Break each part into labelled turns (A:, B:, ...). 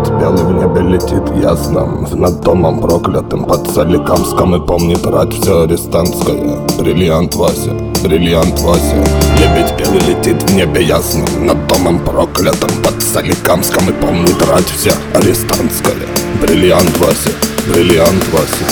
A: Лебедь белый в небе летит ясным, над домом проклятым под Соликамском. И помнит рать все арестантское. Бриллиант Вася, бриллиант Вася. Лебедь белый летит в небе ясным, над домом проклятым под Соликамском. И помнит рать вся арестантская. Бриллиант Вася, бриллиант Вася.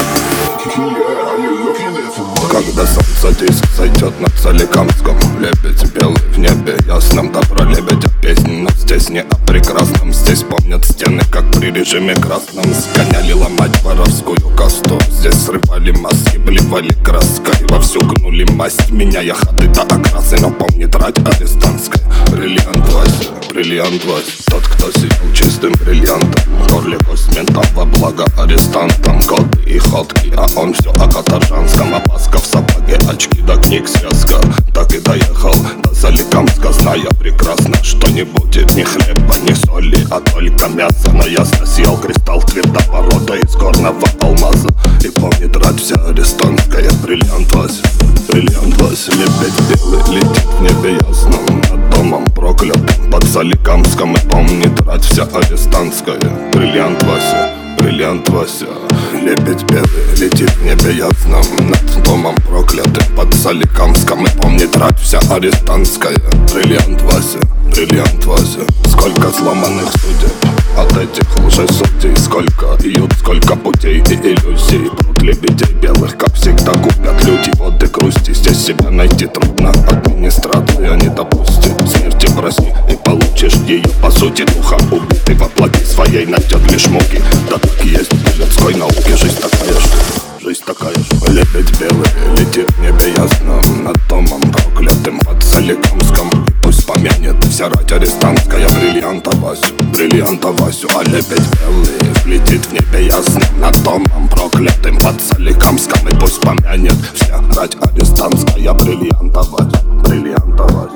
A: Когда солнце диск сойдет над Соликамском, лебедь белый в небе ясном. Да про лебедя песни, но здесь не о прекрасном. Здесь помнят стены, как при режиме красном. Сгоняли ломать воровскую касту. Здесь срывали маски, блевали краской. Вовсю гнули масть, меняя ходы до окрасы. Но помнит рать арестантская. Бриллиант Вася, бриллиант Вася. Тот, кто сиял чистым бриллиантом, в горле кость ментам во благо арестантам. Годы и ходки, а он все о каторжанском. Опаска в сапоге, очки да книг связка. Так и доехал до Соликамска, зная прекрасно, что не будет ни хлеба, ни соли, а только мясо. Но ясно сиял кристалл цвета порода из горного алмаза. И помнит рать вся арестантская. Бриллиант Вася, бриллиант Вася. Лебедь белый летит в небе ясном, над домом проклятым под Соликамском. И помнит рать вся арестантская. Бриллиант Вася, бриллиант Вася. Лебедь белый летит в небе ясном, над домом проклятым под Соликамском. И помнит рать вся арестантская. Бриллиант Вася, бриллиант Вася. Сколько сломанных судеб от этих лжесудей, сколько ют, сколько путей и иллюзий. Пруд лебедей белых, как всегда, купят люди воды грусти. Здесь себя найти трудно, администрация не допустит. Смерти проси и получишь ее по сути духа. Убитый во плоти своей найдет лишь муки. Да так и есть в людской науке. Жизнь такая ж, жизнь такая ж. Лебедь белый летит в небе ясном, над домом проклятым под Соликамском. Пусть помянет вся рать арестантская. Бриллианта Васю, бриллианта Васю. А лебедь белый летит в небе ясном, над домом проклятым под Соликамском. И пусть помянет вся рать арестантская. Бриллианта Васю, бриллианта Васю.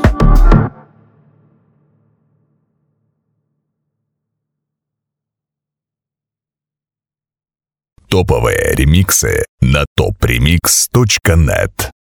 B: Топовые ремиксы на topremix.net.